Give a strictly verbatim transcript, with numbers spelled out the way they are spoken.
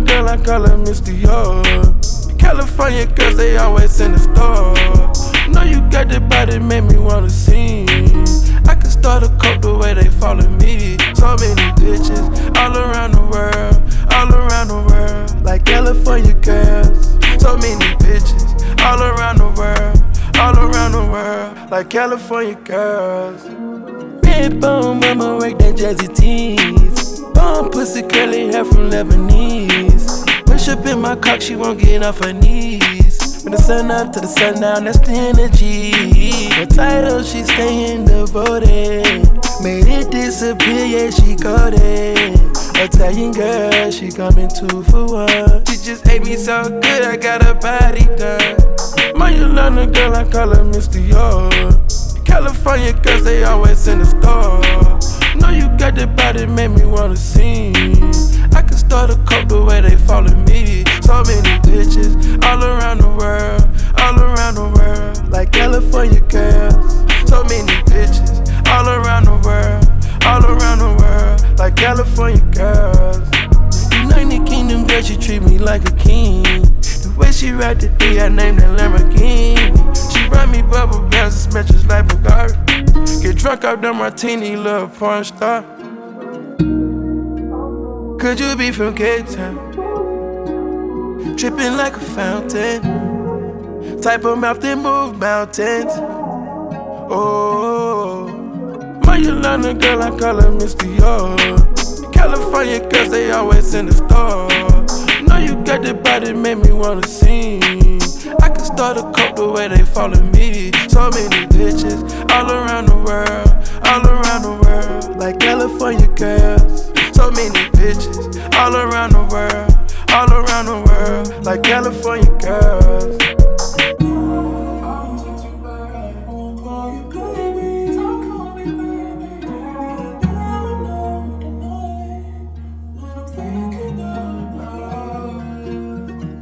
girl, I call her Miss Dior. California girls, they always in the store. Know you got the body, make me wanna sing. I can start a cult the way they follow me. So many bitches all around the world, all around the world, like California girls. So many bitches all around the world, all around the world, like California girls. Red bone, mama work that jazzy teens. Bone pussy, curly hair from Lebanese. Push up in my cock, she won't get off her knees. From the sun up to the sun down, that's the energy. The title, she staying devoted. Made it disappear, yeah, she got it. Italian girl, she coming two for one. She just ate me so good, I got her body done. My Yolanda girl, I call her Miss Dior. California girls, they always in the store. Know you got the body, make me wanna sing. I can start a cult the way they follow me. So many bitches all around the world, all around the world, like California girls. So many bitches all around the world, all around the world, like California girls. United Kingdom girl, she treat me like a king. The way she ride the D, I named her Lamborghini. She ride me bubble baths and smashes like Bugatti. Get drunk off the martini, little porn star. Could you be from Cape Town? Dripping like a fountain. Type of mouth that move mountains. Oh, my Yolanda girl, I call her Miss Dior. California girls, they always in the store. Know you got the body, make me wanna sing. I can start a cult the way they follow me. So many bitches all around the world, all around the world, like California girls. So many bitches all around the world, all around the world, like California girls.